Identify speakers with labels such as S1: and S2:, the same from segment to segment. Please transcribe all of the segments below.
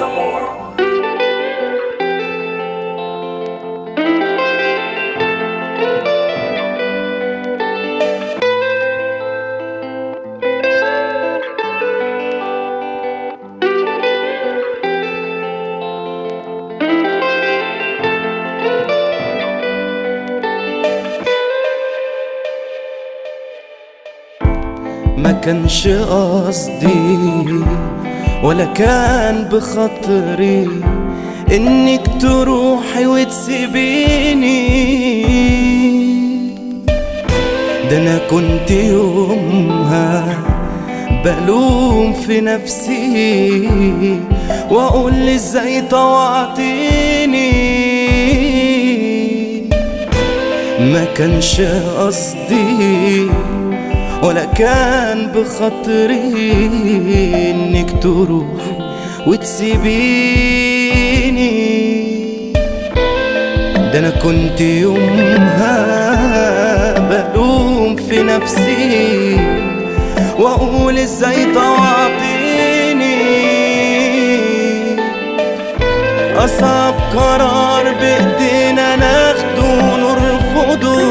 S1: ما كانش قصدي ولا كان بخاطري انك تروحي وتسيبيني. ده انا كنت يومها بلوم في نفسي واقول ازاي طوعتيني. ما كانش قصدي ولا كان بخاطري انك تروح وتسيبيني. ده انا كنت يومها بلوم في نفسي واقول ازاي طوعتيني. اصعب قرار بايدينا ناخده ونرفضه،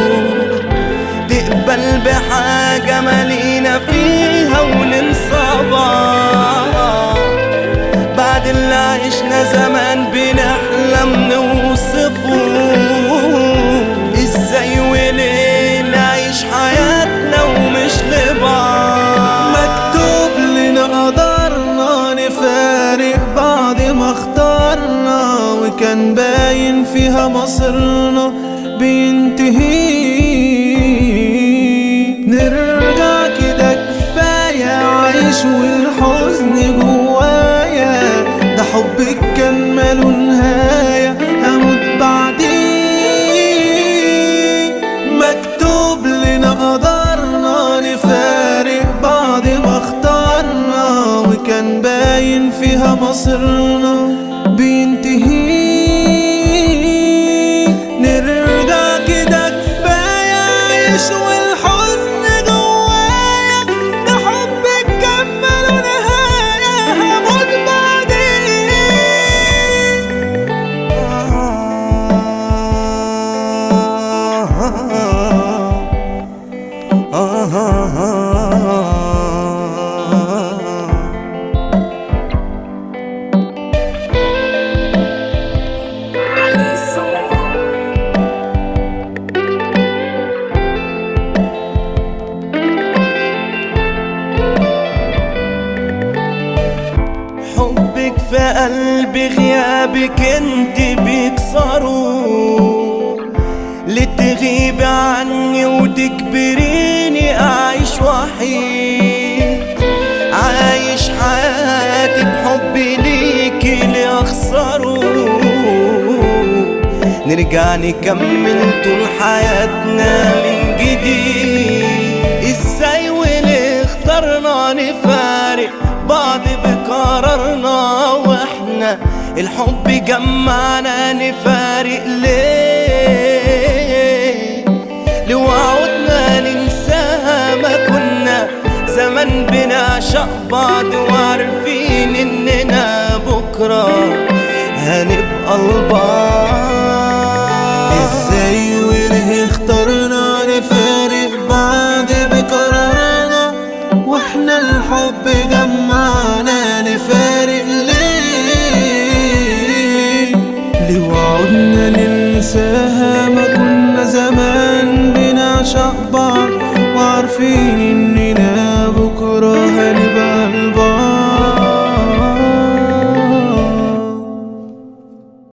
S1: تقبل بحاجة مالينا فيها وننسى بعض. بعد اللي عشنا زمان بنحلم نوصفه، ازاي وليه نعيش حياتنا ومش لبعض.
S2: مكتوب لنا قدرنا نفارق بعد ما اخترنا، وكان باين فيها مصيرنا بينتهي. نرجع كده كفاية عيش والحزن جوايا، ده حبك كان ماله نهاية هموت بعديه. مكتوب لنا قدرنا نفارق بعد ما اخترنا، وكان باين فيها مصيرنا بينتهي. نرجع كده كفاية عيش والحزن جوايا، ده حبك كان ماله نهاية هموت بعدين.
S1: حبك في قلبي غيابك انت بيكسره، لتغيبي عني وتكبريني اعيش وحيد. عايش حياتي بحبي ليكي لأخسره، نرجع نكمل طول حياتنا من جديد. ازاي وليه اخترنا نفارق بعض بقرارنا، واحنا الحب جمعنا نفارق ليه؟ لو عودنا ننساها ما كنا زمان بنعشق بعض وعارفين اننا بكرة هنبقى لبعض.
S2: ازاي وليه اخترنا نفارق بعض بقرارنا، واحنا الحب جنبنا